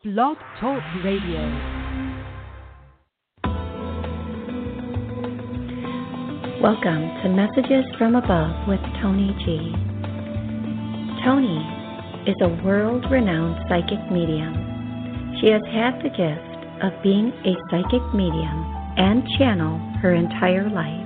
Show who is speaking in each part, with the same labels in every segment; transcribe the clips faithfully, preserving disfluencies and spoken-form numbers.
Speaker 1: Blog Talk Radio.
Speaker 2: Welcome to Messages from Above with Tony G. Tony is a world-renowned psychic medium. She has had the gift of being a psychic medium and channel her entire life.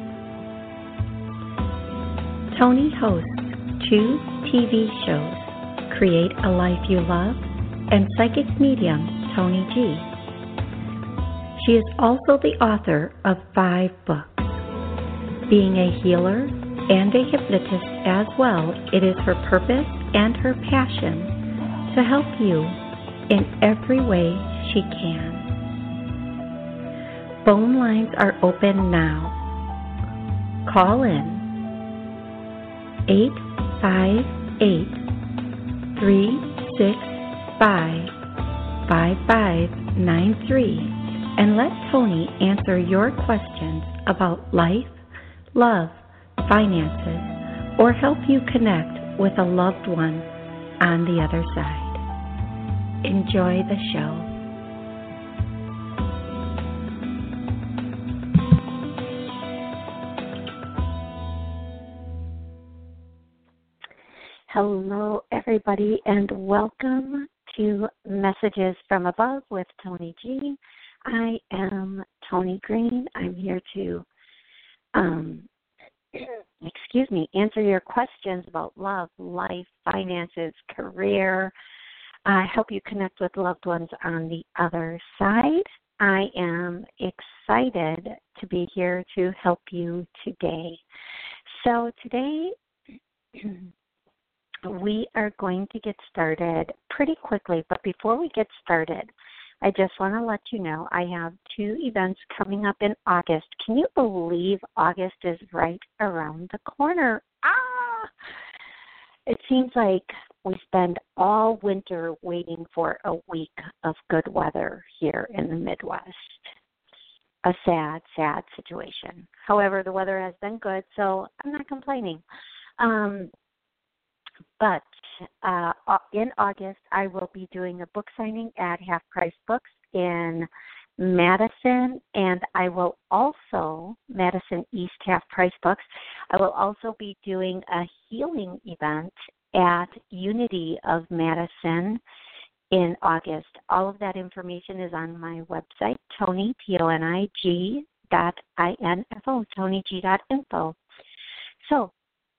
Speaker 2: Tony hosts two T V shows, Create a Life You Love and Psychic Medium Tony G. She is also the author of five books. Being a healer and a hypnotist as well, it is her purpose and her passion to help you in every way she can. Phone lines are open now. Call in eight five eight, three six five, five five nine three and let Tony answer your questions about life, love, finances, or help you connect with a loved one on the other side. Enjoy the show. Hello, everybody, and welcome to Messages from Above with Tony G. I am Tony Green. I'm here to um, excuse me, answer your questions about love, life, finances, career. I help you connect with loved ones on the other side. I am excited to be here to help you today. So today we are going to get started pretty quickly, but before we get started, I just want to let you know I have two events coming up in August. Can you believe August is right around the corner? Ah! It seems like we spend all winter waiting for a week of good weather here in the Midwest. A sad, sad situation. However, the weather has been good, so I'm not complaining. Um, But uh, in August, I will be doing a book signing at Half Price Books in Madison, and I will also, Madison East Half Price Books, I will also be doing a healing event at Unity of Madison in August. All of that information is on my website, Tony, T O N I G dot I N F O, Tony G dot info. So,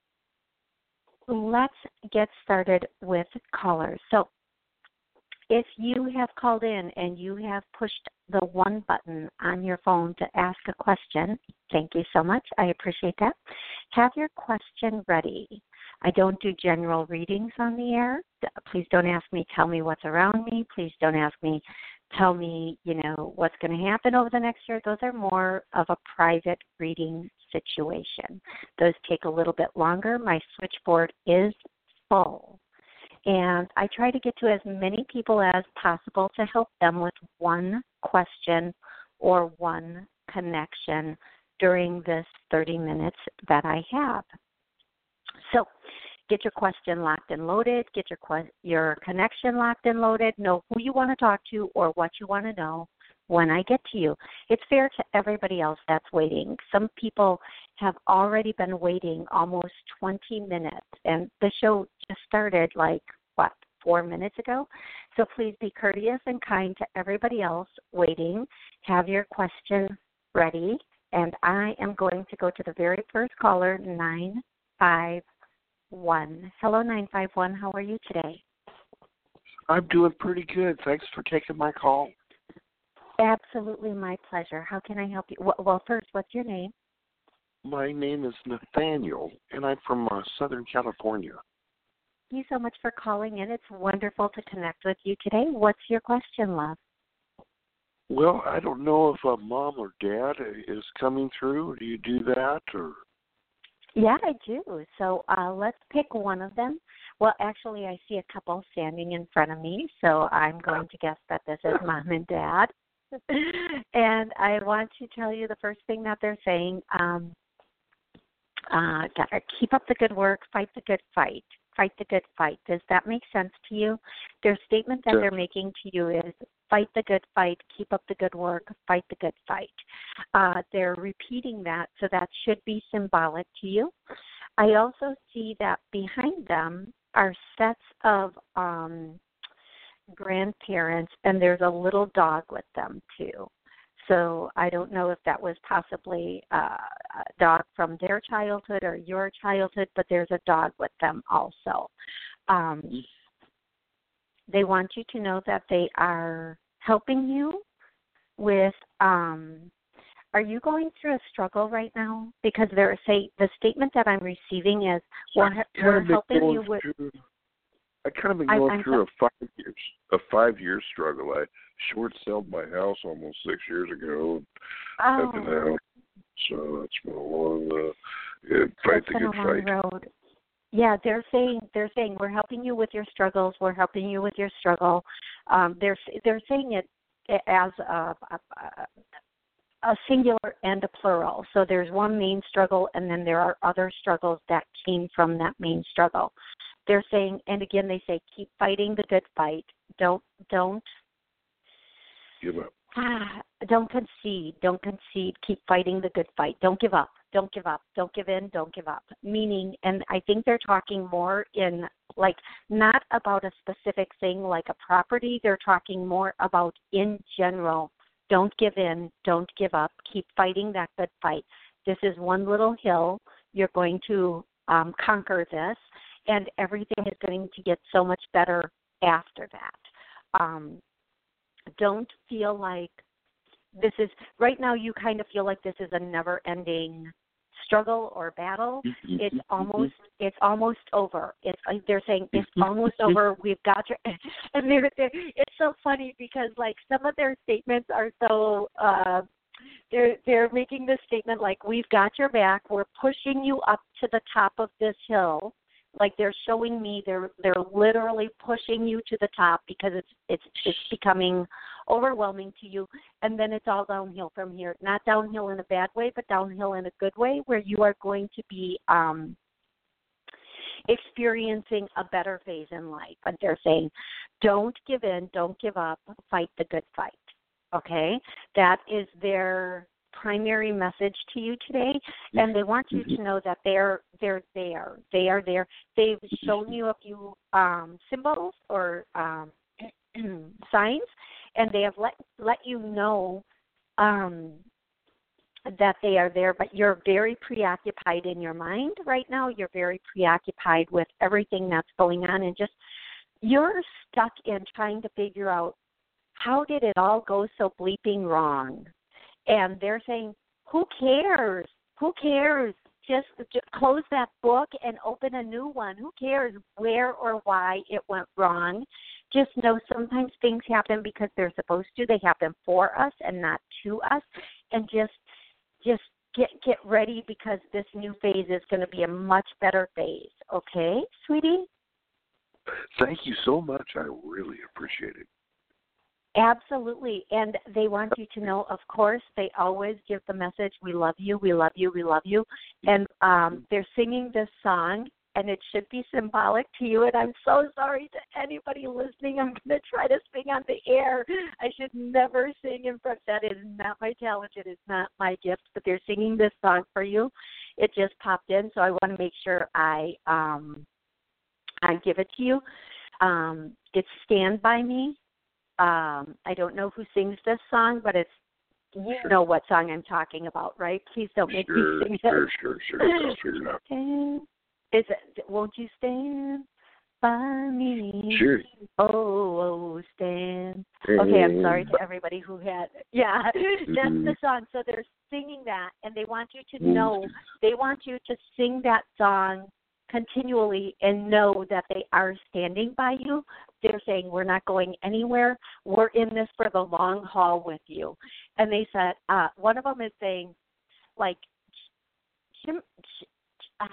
Speaker 2: let's get started with callers. So if you have called in and you have pushed the one button on your phone to ask a question, thank you so much. I appreciate that. Have your question ready. I don't do general readings on the air. Please don't ask me, tell me what's around me. Please don't ask me, tell me, you know, what's going to happen over the next year. Those are more of a private reading situation. Those take a little bit longer. My switchboard is full. And I try to get to as many people as possible to help them with one question or one connection during this thirty minutes that I have. So get your question locked and loaded. Get your que- your connection locked and loaded. Know who you want to talk to or what you want to know when I get to you. It's fair to everybody else that's waiting. Some people have already been waiting almost twenty minutes, and the show just started like, what, four minutes ago? So please be courteous and kind to everybody else waiting. Have your question ready, and I am going to go to the very first caller, nine five one. Hello, nine five one. How are you today?
Speaker 3: I'm doing pretty good. Thanks for taking my call.
Speaker 2: Absolutely my pleasure. How can I help you? Well, first, what's your name?
Speaker 3: My name is Nathaniel, and I'm from uh, Southern California.
Speaker 2: Thank you so much for calling in. It's wonderful to connect with you today. What's your question, love?
Speaker 3: Well, I don't know if a mom or dad is coming through. Do you do that? Or?
Speaker 2: Yeah, I do. So uh, let's pick one of them. Well, actually, I see a couple standing in front of me, so I'm going to guess that this is mom and dad. And I want to tell you the first thing that they're saying, um, uh, gotta keep up the good work, fight the good fight. fight the good fight. Does that make sense to you? Their statement that
Speaker 3: Yeah.
Speaker 2: they're making to you is fight the good fight, keep up the good work, fight the good fight. Uh, they're repeating that, so that should be symbolic to you. I also see that behind them are sets of um, grandparents, and there's a little dog with them too. So I don't know if that was possibly uh, a dog from their childhood or your childhood, but there's a dog with them also. Um, they want you to know that they are helping you with, um, are you going through a struggle right now? Because they're say the statement that I'm receiving is, we're, we're helping you with.
Speaker 3: Through, I kind of been
Speaker 2: I,
Speaker 3: going
Speaker 2: I'm
Speaker 3: through
Speaker 2: so,
Speaker 3: a five years a five year struggle. I short sold my house almost six years ago.
Speaker 2: oh,
Speaker 3: I've been out, so that's been a long uh, yeah, fight
Speaker 2: it's
Speaker 3: the
Speaker 2: been
Speaker 3: good
Speaker 2: a long
Speaker 3: fight.
Speaker 2: road. Yeah, they're saying they're saying we're helping you with your struggles. We're helping you with your struggle. Um, they're they're saying it as a, a, a singular and a plural. So there's one main struggle, and then there are other struggles that came from that main struggle. They're saying, and again, they say, keep fighting the good fight. Don't don't
Speaker 3: Give up.
Speaker 2: ah, don't concede. Don't concede. Keep fighting the good fight. Don't give up. Don't give up. Don't give in. Don't give up. Meaning, and I think they're talking more in like not about a specific thing like a property. They're talking more about in general. Don't give in. Don't give up. Keep fighting that good fight. This is one little hill. You're going to um, conquer this, and everything is going to get so much better after that. Um, don't feel like this is, right now you kind of feel like this is a never-ending struggle or battle. It's almost it's almost over. It's like they're saying it's almost over. We've got your, and they're, they're, it's so funny because like some of their statements are so uh, they're they're making this statement like we've got your back. We're pushing you up to the top of this hill. Like they're showing me they're they're literally pushing you to the top because it's it's it's becoming overwhelming to you, and then it's all downhill from here. Not downhill in a bad way, but downhill in a good way, where you are going to be um, experiencing a better phase in life. But they're saying, don't give in, don't give up, fight the good fight. Okay, that is their primary message to you today, and they want you to know that they're they're there. They are there. They've shown you a few um, symbols or um, signs, and they have let let you know um, that they are there. But you're very preoccupied in your mind right now. You're very preoccupied with everything that's going on, and just you're stuck in trying to figure out how did it all go so bleeping wrong. And they're saying, who cares? Who cares? Just, just close that book and open a new one. Who cares where or why it went wrong? Just know sometimes things happen because they're supposed to. They happen for us and not to us. And just just get get ready because this new phase is going to be a much better phase. Okay, sweetie?
Speaker 3: Thank you so much. I really appreciate it.
Speaker 2: Absolutely. And they want you to know, of course, they always give the message, we love you, we love you, we love you. And um, they're singing this song, and it should be symbolic to you. And I'm so sorry to anybody listening. I'm going to try to sing on the air. I should never sing in front. That is not my talent. It is not my gift. But they're singing this song for you. It just popped in, so I want to make sure I um, I give it to you. Um, it's Stand By Me. Um, I don't know who sings this song, but it's you
Speaker 3: Sure.
Speaker 2: know what song I'm talking about, right? Please don't make
Speaker 3: Sure,
Speaker 2: me sing
Speaker 3: sure,
Speaker 2: it.
Speaker 3: sure, sure. I'll figure it out.
Speaker 2: Stand, is it? Won't you stand by me?
Speaker 3: Sure.
Speaker 2: Oh, oh, stand. Okay, I'm sorry to everybody who had. Yeah, that's the song. So they're singing that, and they want you to know. They want you to sing that song continually and know that they are standing by you. They're saying, we're not going anywhere. We're in this for the long haul with you. And they said, uh, one of them is saying, like, Jim, uh,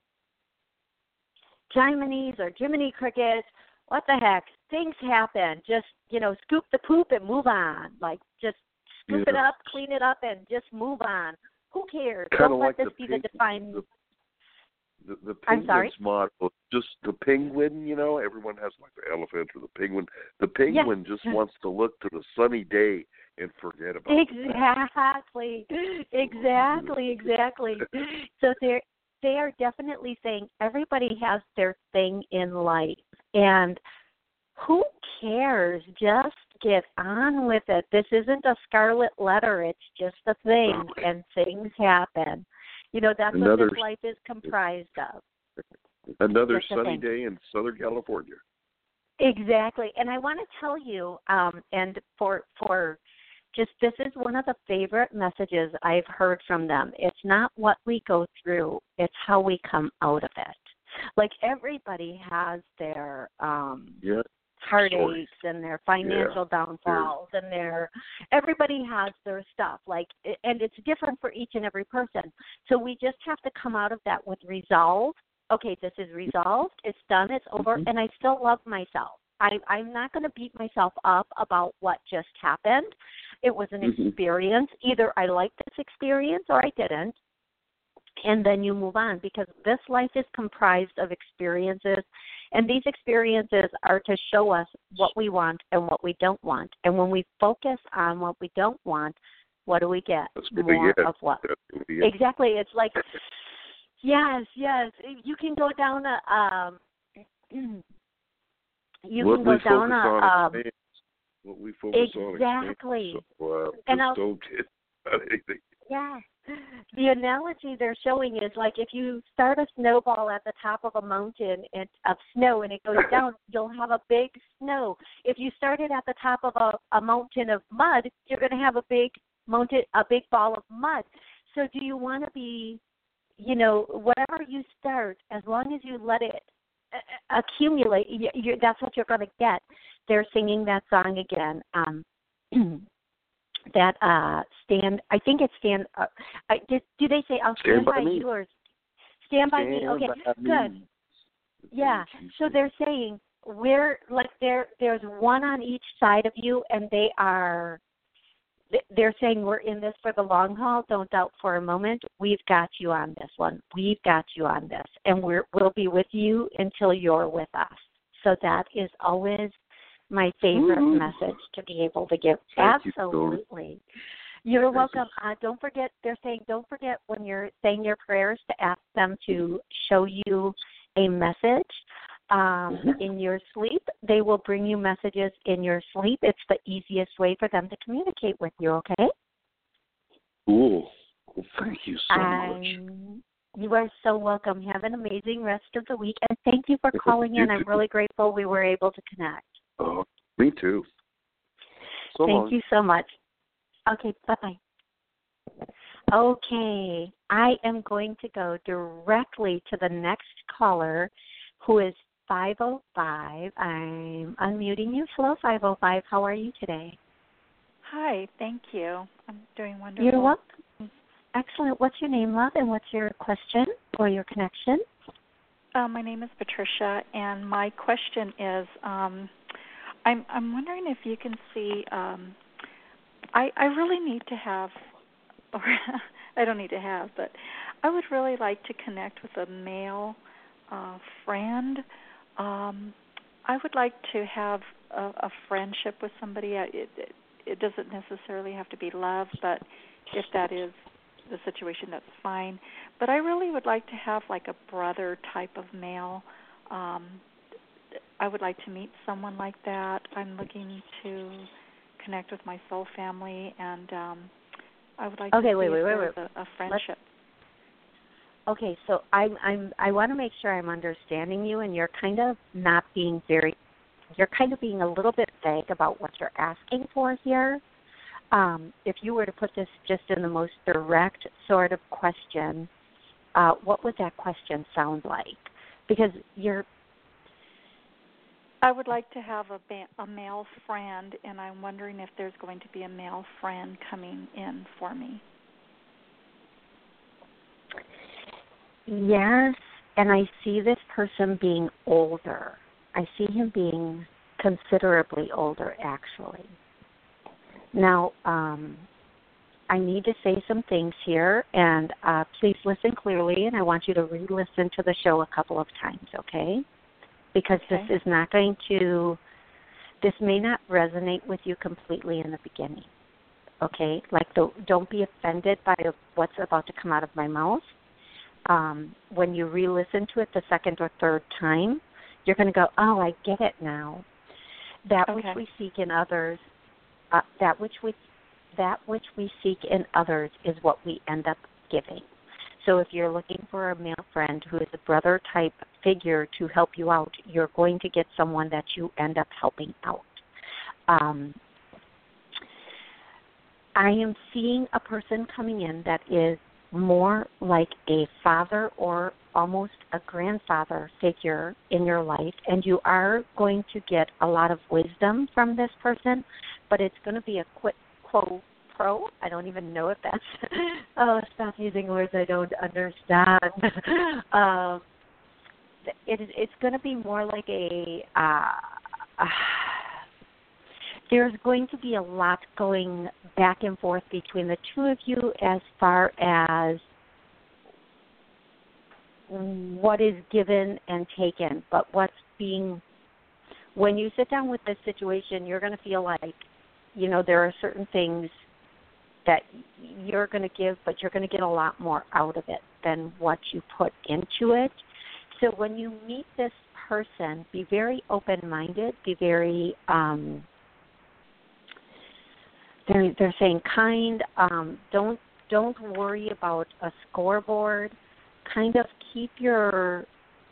Speaker 2: Jiminy's or Jiminy Crickets, what the heck? Things happen. Just, you know, scoop the poop and move on. Like, just scoop
Speaker 3: yeah.
Speaker 2: it up, clean it up, and just move on. Who cares?
Speaker 3: Kinda
Speaker 2: Don't
Speaker 3: like
Speaker 2: let this
Speaker 3: the
Speaker 2: be
Speaker 3: pink,
Speaker 2: the defining.
Speaker 3: the,
Speaker 1: The, the
Speaker 2: I'm sorry?
Speaker 1: penguin's motto, just the penguin, you know, everyone has like the elephant or the penguin. The penguin
Speaker 2: yes.
Speaker 1: just wants to look to the sunny day and forget about
Speaker 2: Exactly. Exactly, exactly. So they're they are definitely saying everybody has their thing in life. And who cares? Just get on with it. This isn't a scarlet letter. It's just a thing, and things happen. You know, that's
Speaker 1: Another,
Speaker 2: what this life is comprised of.
Speaker 1: Another
Speaker 2: Just a
Speaker 1: sunny
Speaker 2: thing.
Speaker 1: day in Southern California.
Speaker 2: Exactly. And I want to tell you, um, and for for just this is one of the favorite messages I've heard from them. It's not what we go through, it's how we come out of it. Like everybody has their um
Speaker 1: Yeah.
Speaker 2: heartaches
Speaker 1: Stories.
Speaker 2: and their financial
Speaker 1: Yeah.
Speaker 2: downfalls and their everybody has their stuff, like, and it's different for each and every person. So we just have to come out of that with resolve. Okay, this is resolved, it's done, it's over,
Speaker 1: Mm-hmm.
Speaker 2: and I still love myself. I, I'm not going to beat myself up about what just happened. It was an
Speaker 1: Mm-hmm.
Speaker 2: experience. Either I liked this experience or I didn't, and then you move on, because this life is comprised of experiences, and these experiences are to show us what we want and what we don't want. And when we focus on what we don't want, what do we get?
Speaker 1: That's what
Speaker 2: More
Speaker 1: we get.
Speaker 2: of what?
Speaker 1: That's what we get.
Speaker 2: Exactly. It's like, yes, yes. You can go down a, um, you
Speaker 1: what
Speaker 2: can
Speaker 1: we
Speaker 2: go down
Speaker 1: focus
Speaker 2: a,
Speaker 1: on
Speaker 2: um,
Speaker 1: expands. What we focus
Speaker 2: exactly.
Speaker 1: on expands. So uh,
Speaker 2: And
Speaker 1: just
Speaker 2: I'll,
Speaker 1: don't get about anything.
Speaker 2: yeah. The analogy they're showing is like if you start a snowball at the top of a mountain and, of snow and it goes down, you'll have a big snow. If you start it at the top of a, a mountain of mud, you're going to have a big mountain, a big ball of mud. So do you want to be, you know, whatever you start, as long as you let it accumulate, you, you, that's what you're going to get. They're singing that song again. Um, that uh, stand, I think it's stand. Uh, I, did, do they say I'll stand,
Speaker 1: Stand by
Speaker 2: by
Speaker 1: me.
Speaker 2: you or stand by me?
Speaker 1: Stand
Speaker 2: Okay,
Speaker 1: by
Speaker 2: good.
Speaker 1: me.
Speaker 2: Yeah. So they're saying we're like there. There's one on each side of you, and they are. They're saying we're in this for the long haul. Don't doubt for a moment. We've got you on this one. We've got you on this, and we're, we'll be with you until you're with us. So that is always my favorite
Speaker 1: Woo-hoo.
Speaker 2: message to be able to give.
Speaker 1: Thank
Speaker 2: Absolutely.
Speaker 1: You,
Speaker 2: you're
Speaker 1: Thank
Speaker 2: welcome.
Speaker 1: You.
Speaker 2: Uh, don't forget. They're saying don't forget when you're saying your prayers to ask them to show you a message. Um, in your sleep. They will bring you messages in your sleep. It's the easiest way for them to communicate with you, okay?
Speaker 1: Cool. Well, thank you so
Speaker 2: um, much. You are so welcome. Have an amazing rest of the week, and thank you for calling
Speaker 1: you
Speaker 2: in.
Speaker 1: too.
Speaker 2: I'm really grateful we were able to connect.
Speaker 1: Oh, me too. So
Speaker 2: thank
Speaker 1: long.
Speaker 2: you so much. Okay, bye-bye. Okay, I am going to go directly to the next caller, who is five oh five. I'm unmuting you. Hello, five oh five. How are you today?
Speaker 4: Hi, thank you. I'm doing wonderful.
Speaker 2: You're welcome. Excellent. What's your name, love, and what's your question or your connection?
Speaker 4: Uh, my name is Patricia, and my question is, um, I'm I'm wondering if you can see. Um, I I really need to have, or I don't need to have, but I would really like to connect with a male uh, friend. Um, I would like to have a, a friendship with somebody. It, it, it doesn't necessarily have to be love, but if that is the situation, that's fine. But I really would like to have like a brother type of male. Um, I would like to meet someone like that. I'm looking to connect with my soul family, and um, I would like
Speaker 2: okay,
Speaker 4: to
Speaker 2: wait,
Speaker 4: see
Speaker 2: wait,
Speaker 4: if
Speaker 2: wait,
Speaker 4: there's
Speaker 2: wait.
Speaker 4: a, a friendship.
Speaker 2: Okay, so I'm I'm I want to make sure I'm understanding you, and you're kind of not being very, you're kind of being a little bit vague about what you're asking for here. Um, if you were to put this just in the most direct sort of question, uh, what would that question sound like? Because you're.
Speaker 4: I would like to have a, ba- a male friend, and I'm wondering if there's going to be a male friend coming in for me.
Speaker 2: Yes, and I see this person being older. I see him being considerably older, actually. Now, um, I need to say some things here, and uh, please listen clearly, and I want you to re-listen to the show a couple of times, okay? Because
Speaker 4: okay.
Speaker 2: this is not going to, this may not resonate with you completely in the beginning, okay? Like, the, don't be offended by what's about to come out of my mouth. Um, when you re-listen to it the second or third time, you're going to go, oh, I get it now. That
Speaker 4: okay.
Speaker 2: which we seek in others, uh, that which we that which we seek in others is what we end up giving. So if you're looking for a male friend who is a brother-type figure to help you out, you're going to get someone that you end up helping out. Um, I am seeing a person coming in that is more like a father or almost a grandfather figure in your life, and you are going to get a lot of wisdom from this person, but it's going to be a quid quo pro. I don't even know if that's, oh, stop using words I don't understand. um, it, it's going to be more like a, uh, uh, there's going to be a lot going back and forth between the two of you as far as what is given and taken, but what's being, when you sit down with this situation, you're going to feel like, you know, there are certain things that you're going to give, but you're going to get a lot more out of it than what you put into it. So when you meet this person, be very open-minded, be very, um, they're, they're saying kind, um, don't, don't worry about a scoreboard. Kind of keep your,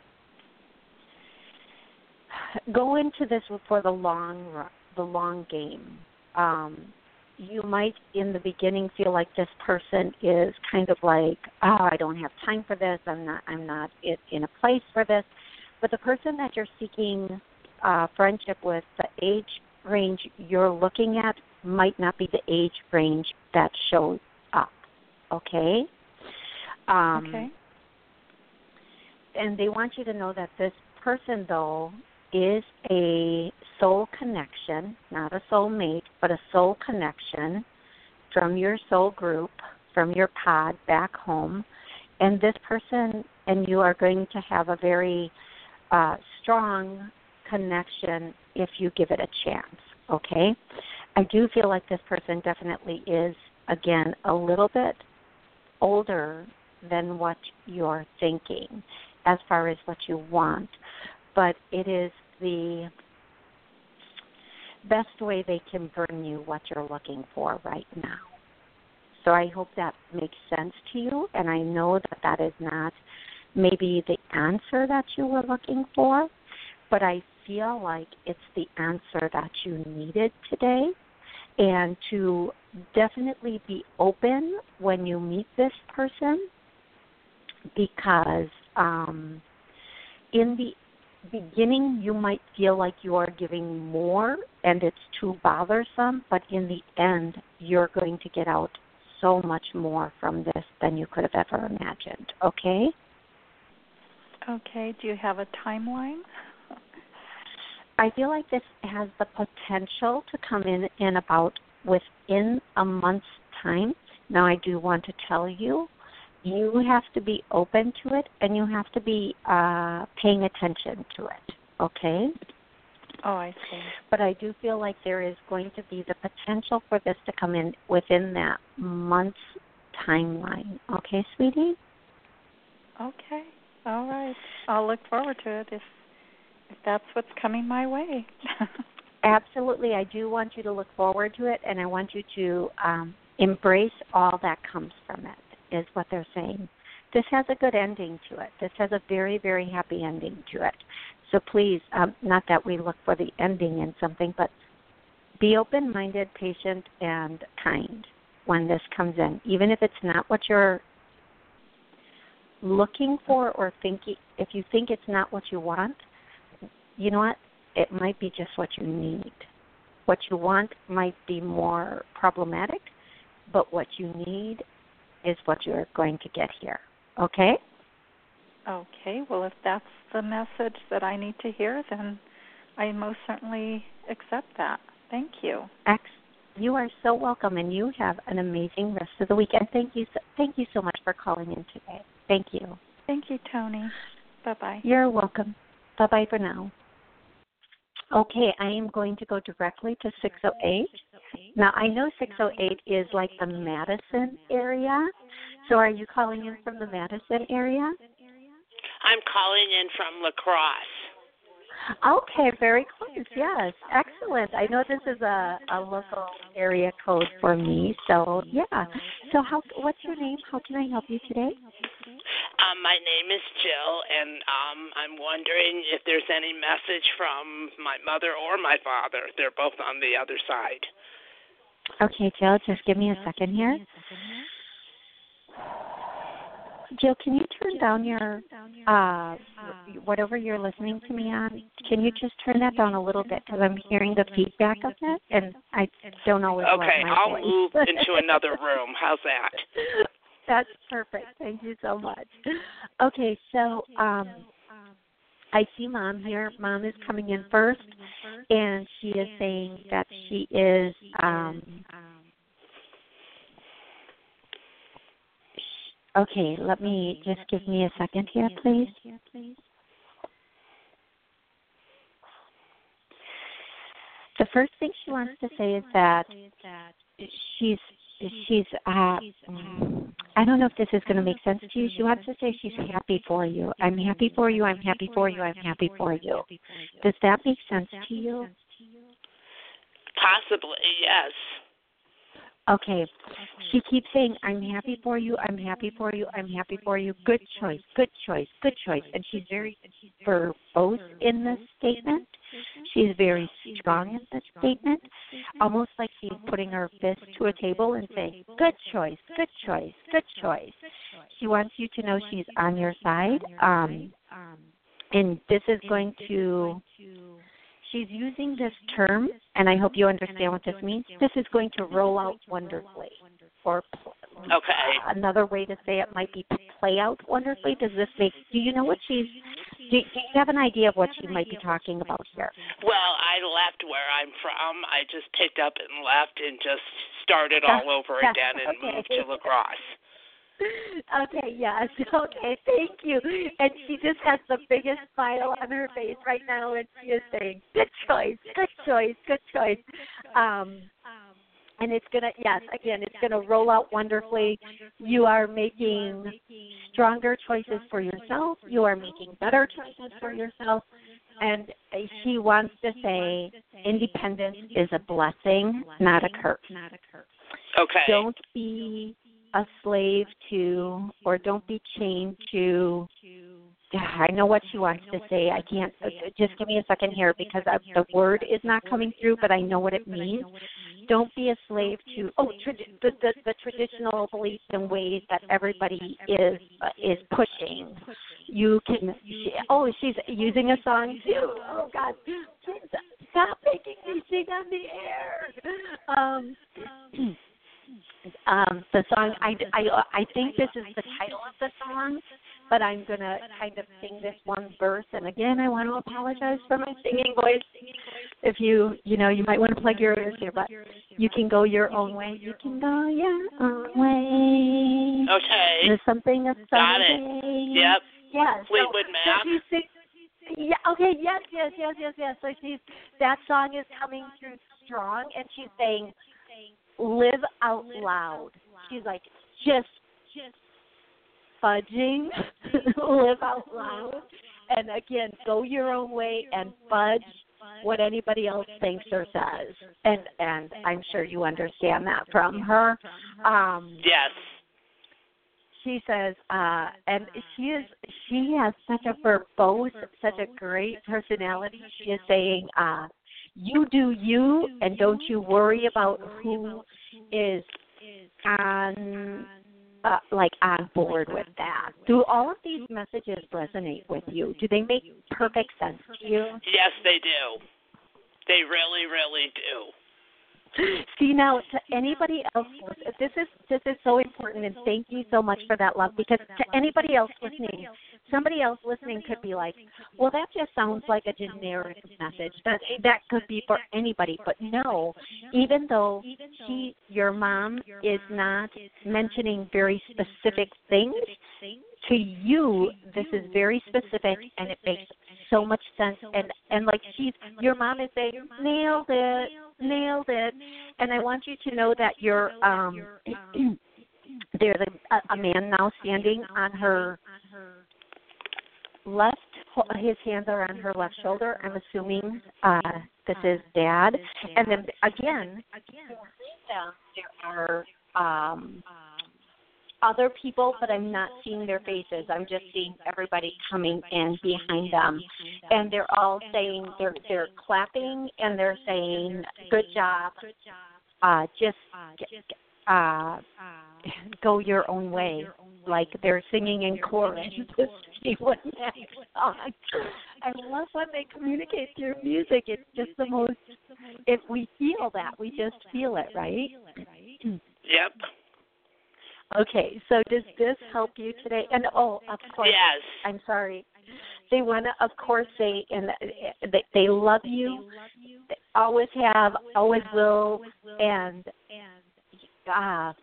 Speaker 2: go into this for the long run, the long game. Um, you might in the beginning feel like this person is kind of like, oh, I don't have time for this. I'm not, I'm not in a place for this. But the person that you're seeking uh, friendship with, the age range you're looking at might not be the age range that shows up. Okay. Um,
Speaker 4: okay.
Speaker 2: And they want you to know that this person, though, is a soul connection, not a soul mate, but a soul connection from your soul group, from your pod back home. And this person and you are going to have a very uh, strong connection if you give it a chance, okay? I do feel like this person definitely is, again, a little bit older than what you're thinking as far as what you want, but it is the best way they can bring you what you're looking for right now. So I hope that makes sense to you, and I know that that is not maybe the answer that you were looking for, but I feel like it's the answer that you needed today, and to definitely be open when you meet this person, because um, in the beginning you might feel like you are giving more and it's too bothersome, but in the end you're going to get out so much more from this than you could have ever imagined, okay?
Speaker 4: Okay. Do you have a timeline?
Speaker 2: I feel like this has the potential to come in in about within a month's time. Now I do want to tell you, you have to be open to it, and you have to be uh, paying attention to it, okay?
Speaker 4: Oh, I see.
Speaker 2: But I do feel like there is going to be the potential for this to come in within that month's timeline. Okay, sweetie?
Speaker 4: Okay. All right. I'll look forward to it if if that's what's coming my way.
Speaker 2: Absolutely. I do want you to look forward to it, and I want you to um, embrace all that comes from it, is what they're saying. This has a good ending to it. This has a very, very happy ending to it. So please, um, not that we look for the ending in something, but be open-minded, patient, and kind when this comes in. Even if it's not what you're looking for or thinking, if you think it's not what you want, you know what? It might be just what you need. What you want might be more problematic, but what you need is what you're going to get here. Okay?
Speaker 4: Okay. Well, if that's the message that I need to hear, then I most certainly accept that. Thank you.
Speaker 2: Ex- You are so welcome, and you have an amazing rest of the weekend. Thank you, so, thank you so much for calling in today. Thank you.
Speaker 4: Thank you, Tony. Bye-bye.
Speaker 2: You're welcome. Bye-bye for now. Okay, I am going to go directly to six oh eight. Now, I know six oh eight is like the Madison area. So are you calling in from the Madison area?
Speaker 5: I'm calling in from La Crosse.
Speaker 2: Okay, very close. Yes, excellent. I know this is a, a local area code for me. So, yeah. So how? What's your name? How can I help you today?
Speaker 5: Um, my name is Jill, and um, I'm wondering if there's any message from my mother or my father. They're both on the other side.
Speaker 2: Okay, Jill, just give me a second here. Jill, can you turn down your, uh, whatever you're listening to me on? Can you just turn that down a little bit because I'm hearing the feedback of it, and I don't always
Speaker 5: okay,
Speaker 2: like my
Speaker 5: I'll
Speaker 2: voice.
Speaker 5: move into another room. How's that?
Speaker 2: That's perfect. Thank you so much. Okay, so um, I see Mom here. Mom is coming in first, and she is saying that she is um, okay, let me just give me a second here, please. The first thing she wants to say is that she's she's uh I don't know if this is going to make sense to you. She wants to say she's happy for you. I'm happy for you. I'm happy for you. I'm happy for you. Does that make sense to you?
Speaker 5: Possibly, yes.
Speaker 2: Okay. She keeps saying, I'm happy for you, I'm happy for you, I'm happy for you. Good choice, good choice, good choice. And she's very verbose in this statement. She's very strong in this statement, almost like she's putting her fist to a table and saying, good choice, good choice, good choice. She wants you to know she's on your side. Um, and this is going to... She's using this term, and I hope you understand what this means. This is going to roll out wonderfully. Or
Speaker 5: okay.
Speaker 2: Another way to say it might be play out wonderfully. Does this make, do you know what she's, do, do you have an idea of what she might be talking about here?
Speaker 5: Well, I left where I'm from. I just picked up and left and just started all over again and
Speaker 2: okay.
Speaker 5: moved to La Crosse.
Speaker 2: Okay, yes. Okay, thank you. And she just has the biggest smile on her face right now, and she is saying, good choice, good choice, good choice. Um, and it's going to, yes, again, it's going to roll out wonderfully. You are making stronger choices for yourself. You are making better choices for yourself. And she wants to say independence is a blessing, not a curse.
Speaker 5: Okay.
Speaker 2: Don't be a slave to, or don't be chained to, I know what she wants to say. I can't, just give me a second here because I, the word is not coming through, but I know what it means. Don't be a slave to, oh, trad- the, the, the traditional beliefs and ways that everybody is uh, is pushing. You can, she, oh, she's using a song too. Oh, God. Stop making me sing on the air. Um, Um, the song, I, I, I think this is the title of the song, but I'm going to kind of sing this one verse. And again, I want to apologize for my singing voice. If you, you know, you might want to plug your ears here, but you can go your own way. You can go your own way.
Speaker 5: Okay.
Speaker 2: There's something of
Speaker 5: Got it. Yep.
Speaker 2: Yeah.
Speaker 5: Fleetwood
Speaker 2: So,
Speaker 5: Mac.
Speaker 2: so she sings, yeah, okay, yes, yes, yes, yes, yes. So she's, that song is coming through strong, and she's saying, live out loud. She's like, just, just fudging, live out loud. And again, go your own way and fudge what anybody else thinks or says. And and I'm sure you understand that from her. Um,
Speaker 5: yes.
Speaker 2: She says, uh, and she is, she has such a verbose, such a great personality. She is saying, uh, you do you, and don't you worry about who is on, uh, like on board with that. Do all of these messages resonate with you? Do they make perfect sense to you?
Speaker 5: Yes, they do. They really, really do.
Speaker 2: See, now, to anybody else, this is this is so important, and thank you so much for that, love, because to anybody else listening, somebody else listening could be like, well, that just sounds like a generic message. That that could be for anybody. But no, even though she, your mom, is not mentioning very specific things, to you, this is very specific, and it makes so much sense. And, and like she's, your mom is saying, nailed it, nailed it. And I want you to know that you're, um, there's a, a man now standing on her left, his hands are on her left shoulder. I'm assuming uh, this is Dad. And then again, there are um, other people, but I'm not seeing their faces. I'm just seeing everybody coming in behind them, and they're all saying they're they're clapping and they're saying good job. Uh, just uh, go your own way, like they're singing in chorus. To see what next song. I love when they communicate through music. It's just the most. If we feel that, we just feel it, right?
Speaker 5: Yep.
Speaker 2: Okay, so does this help you today? And oh, of course,
Speaker 5: yes.
Speaker 2: I'm sorry. They want to, of course, say and they, they love you. They always have, always will, and uh,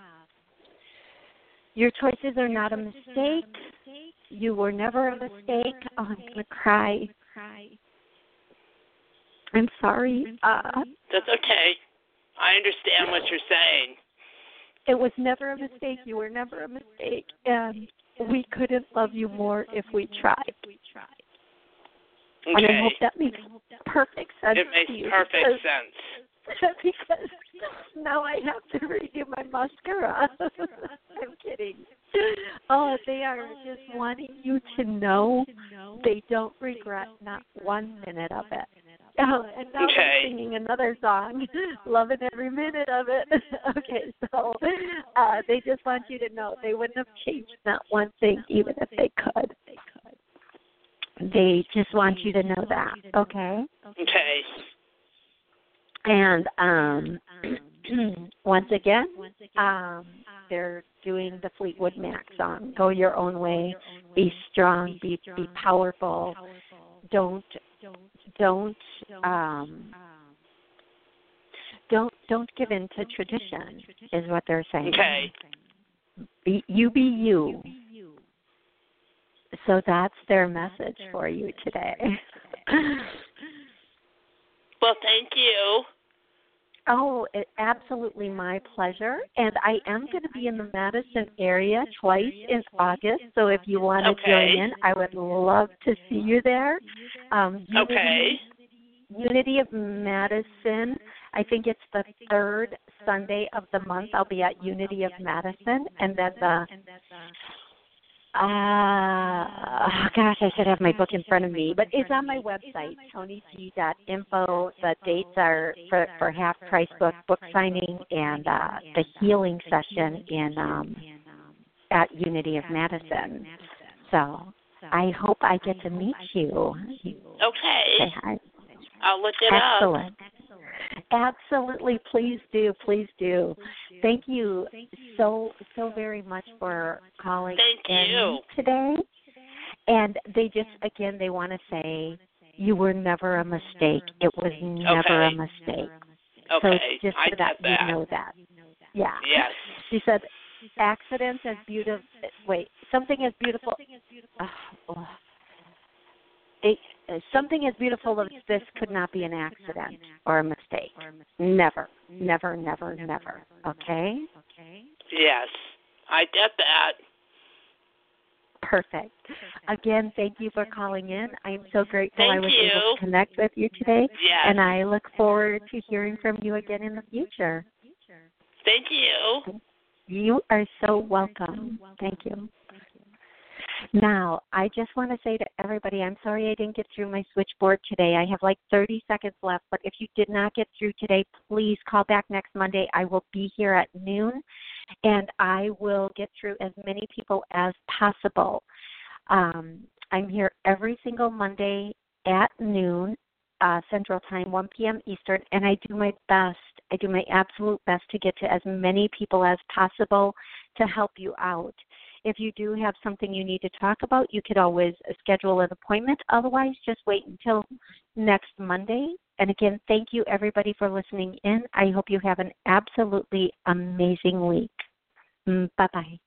Speaker 2: your choices are not a mistake. You were never a mistake. Oh, I'm gonna cry. I'm sorry. Uh,
Speaker 5: That's okay. I understand what you're saying.
Speaker 2: It was never a mistake. You were never a mistake. And we couldn't love you more if we tried.
Speaker 5: Okay.
Speaker 2: And I hope that makes perfect sense
Speaker 5: It makes
Speaker 2: to you.
Speaker 5: perfect
Speaker 2: because,
Speaker 5: sense.
Speaker 2: Because now I have to redo my mascara. I'm kidding. Oh, they are just wanting you to know they don't regret not one minute of it. Oh, and now
Speaker 5: okay.
Speaker 2: they're singing another song, loving every minute of it. Okay, so uh, they just want you to know they wouldn't have changed not one thing, even if they could. They just want you to know that, okay?
Speaker 5: Okay.
Speaker 2: And um, once again, um, they're doing the Fleetwood Mac song, Go Your Own Way, Be Strong, Be, be Powerful, Don't... Don't um, don't don't give in to tradition, is what they're saying.
Speaker 5: Okay.
Speaker 2: Be, you be you. So that's their message for you today.
Speaker 5: Well, thank you.
Speaker 2: Oh, it, absolutely my pleasure. And I am going to be in the Madison area twice in August. So if you want to
Speaker 5: okay.
Speaker 2: join in, I would love to see you there. Um, Unity,
Speaker 5: okay.
Speaker 2: Unity of Madison. I think it's the third Sunday of the month. I'll be at Unity of Madison. And then the Uh, oh gosh, I should have my book in front of me, but it's on my website, tony g dot info. The dates are for, for half price book book signing and uh, the healing session in um, at Unity of Madison. So I hope I get to meet you.
Speaker 5: Okay.
Speaker 2: Say hi.
Speaker 5: I'll look it
Speaker 2: Excellent.
Speaker 5: up.
Speaker 2: Absolutely, please do, please do. Thank you so so very much for calling
Speaker 5: Thank
Speaker 2: in
Speaker 5: you.
Speaker 2: today. And they just again they want to say you were never a mistake. It was never
Speaker 5: okay.
Speaker 2: a mistake.
Speaker 5: Okay.
Speaker 2: So just
Speaker 5: I
Speaker 2: so that,
Speaker 5: get that
Speaker 2: you know that. Yeah.
Speaker 5: Yes.
Speaker 2: She said accidents as beautiful. Wait, something as beautiful. Oh, oh. It, something as beautiful as this could not be an accident or a mistake. Never, never, never, never. Okay?
Speaker 5: Yes. I get that.
Speaker 2: Perfect. Again, thank you for calling in. I'm so grateful
Speaker 5: Thank
Speaker 2: I was
Speaker 5: you.
Speaker 2: able to connect with you today.
Speaker 5: Yes.
Speaker 2: And I look forward to hearing from you again in the future.
Speaker 5: Thank you.
Speaker 2: You are so welcome. Thank you. Now, I just want to say to everybody, I'm sorry I didn't get through my switchboard today. I have like thirty seconds left, but if you did not get through today, please call back next Monday. I will be here at noon, and I will get through as many people as possible. Um, I'm here every single Monday at noon uh, Central Time, one p.m. Eastern, and I do my best. I do my absolute best to get to as many people as possible to help you out. If you do have something you need to talk about, you could always schedule an appointment. Otherwise, just wait until next Monday. And again, thank you, everybody, for listening in. I hope you have an absolutely amazing week. Bye-bye.